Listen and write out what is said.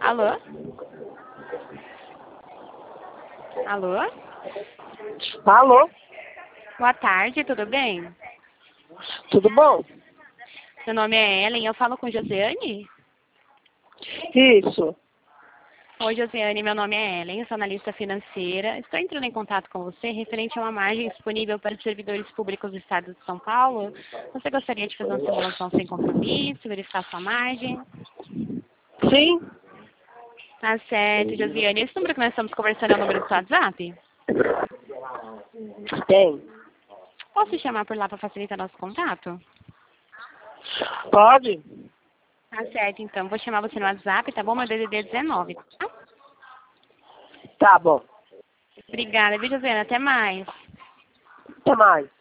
Alô? Alô? Alô? Boa tarde, tudo bem? Tudo bom? Meu nome é Ellen, eu falo com Josiane? Isso. Oi, Josiane, meu nome é Ellen, eu sou analista financeira. Estou entrando em contato com você referente a uma margem disponível para os servidores públicos do Estado de São Paulo. Você gostaria de fazer uma simulação sem compromisso, verificar sua margem? Sim? Tá certo, Josiane. Esse número que nós estamos conversando é o número do seu WhatsApp? Tem. Posso te chamar por lá para facilitar nosso contato? Pode? Tá certo, então. Vou chamar você no WhatsApp, tá bom? Meu DDD é 19, tá? Tá bom. Obrigada, viu, Josiane? Até mais. Até mais.